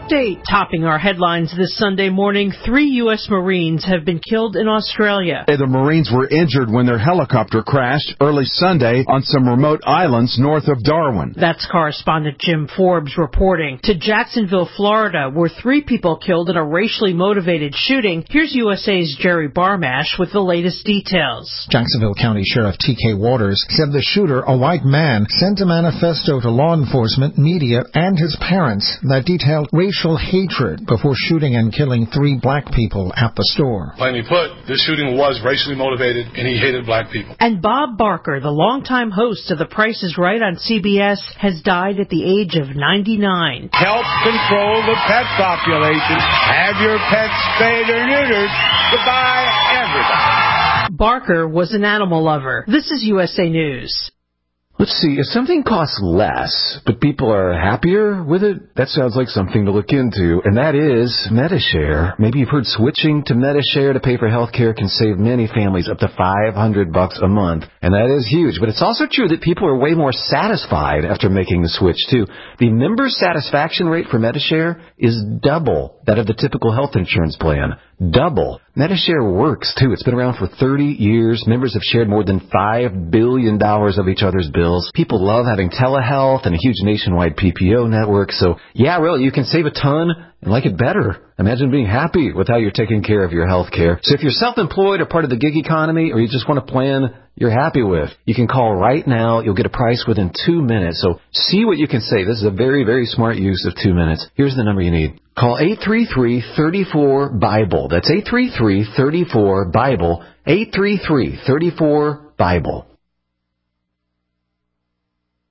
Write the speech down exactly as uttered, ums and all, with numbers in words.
update. Topping our headlines this Sunday morning, three U S Marines have been killed in Australia. The Marines were injured when their helicopter crashed early Sunday on some remote islands north of Darwin. That's correspondent Jim Forbes reporting. To Jacksonville, Florida, where three people killed in a racially motivated shooting. Here's U S A's Jerry Barmash with the latest details. Jacksonville County Sheriff T K Waters said the shooter, a white man, sent a manifesto to law enforcement, media, and his parents that detailed racial hatred before shooting and killing three black people at the store. Plainly put, this shooting was racially motivated, and he hated black people. And Bob Barker, the longtime host of The Price is Right on C B S, has died at the age of ninety-nine. Help control the pet population. Have your pets spayed or neutered. Goodbye, everybody. Barker was an animal lover. This is U S A News. Let's see, if something costs less, but people are happier with it, that sounds like something to look into, and that is Medi-Share. Maybe you've heard switching to Medi-Share to pay for health care can save many families up to five hundred bucks a month, and that is huge. But it's also true that people are way more satisfied after making the switch, too. The member satisfaction rate for Medi-Share is double that of the typical health insurance plan. Double. Medi-Share works, too. It's been around for thirty years. Members have shared more than five billion dollars of each other's bills. People love having telehealth and a huge nationwide P P O network. So, yeah, really, you can save a ton and like it better. Imagine being happy with how you're taking care of your health care. So if you're self-employed or part of the gig economy, or you just want a plan you're happy with, you can call right now. You'll get a price within two minutes. So see what you can save. This is a very, very smart use of two minutes. Here's the number you need. Call eight three three, three four, BIBLE. That's eight three three, three four, BIBLE. eight three three, three four, BIBLE.